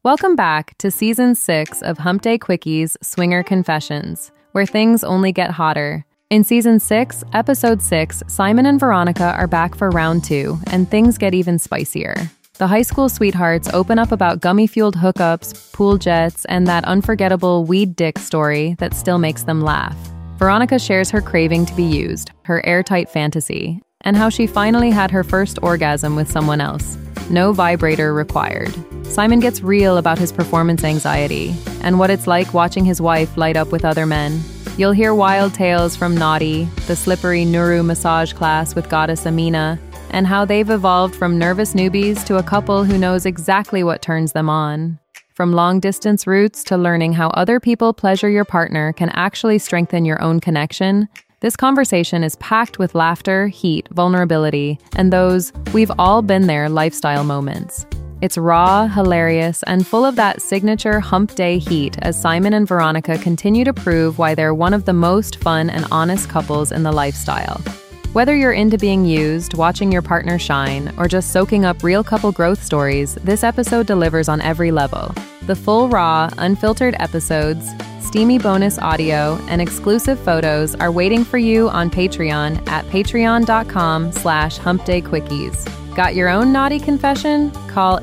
Welcome back to Season 6 of Hump Day Quickies Swinger Confessions, where things only get hotter. In Season 6, Episode 6, Simon and Veronica are back for Round 2, and things get even spicier. The high school sweethearts open up about gummy-fueled hookups, pool jets, and that unforgettable weed dick story that still makes them laugh. Veronica shares her craving to be used, her airtight fantasy, and how she finally had her first orgasm with someone else. No vibrator required. Simon gets real about his performance anxiety and what it's like watching his wife light up with other men. You'll hear wild tales from Naughty, the slippery Nuru massage class with goddess Amina, and how they've evolved from nervous newbies to a couple who knows exactly what turns them on. From long-distance roots to learning how other people pleasure your partner can actually strengthen your own connection, this conversation is packed with laughter, heat, vulnerability, and those we've all been there lifestyle moments. It's raw, hilarious, and full of that signature hump day heat as Simon and Veronica continue to prove why they're one of the most fun and honest couples in the lifestyle. Whether you're into being used, watching your partner shine, or just soaking up real couple growth stories, this episode delivers on every level. The full raw, unfiltered episodes, steamy bonus audio, and exclusive photos are waiting for you on Patreon at patreon.com/humpdayquickies. Got your own naughty confession? Call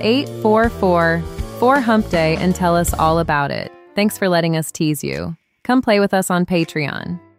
844-4HUMPDAY and tell us all about it. Thanks for letting us tease you. Come play with us on Patreon.